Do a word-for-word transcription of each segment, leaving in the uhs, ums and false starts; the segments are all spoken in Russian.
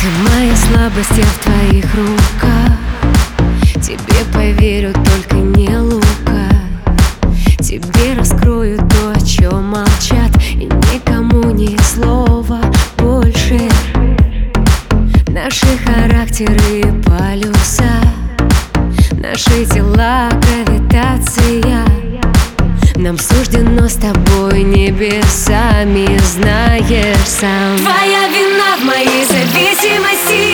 Ты моя слабость, я в твоих руках. Тебе поверю, только не лука. Тебе раскрою то, о чем молчат, и никому ни слова больше. Наши характеры и полюса, наши тела гравитация. Нам суждено с тобой небесами, знаешь сам. Твоя вина в моей зависимости.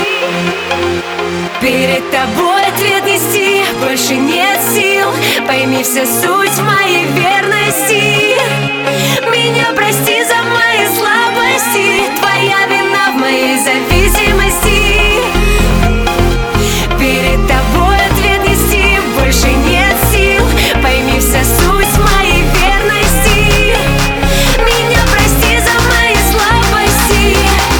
Перед тобой ответ нести больше нет сил. Пойми всю суть моей верности. Меня прости за мои слабости. Твоя вина в моей зависимости. Перед тобой ответ нести больше нет сил. Пойми вся суть моей верности. Меня прости за мои слабости.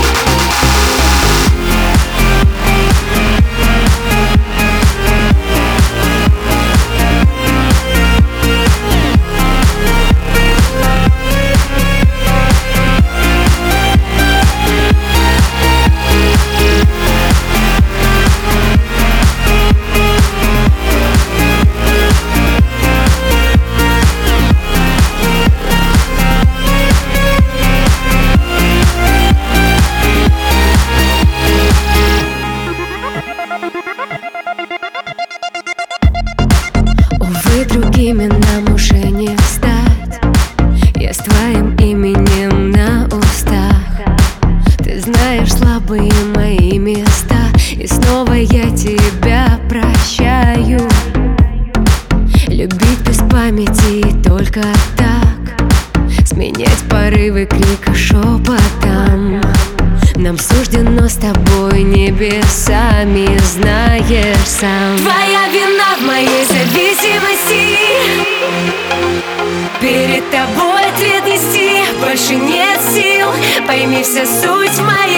Увы, другими нам уже не стать. Я с твоим именем на устах. Ты знаешь слабые мои места, и снова я тебя прощаю. Любить без памяти только так, сменять порывы крика шепотом. Нам суждено с тобой небесами, знаешь сам. Твоя вина в моей зависимости. Перед тобой ответ нести больше нет сил. Пойми вся суть моей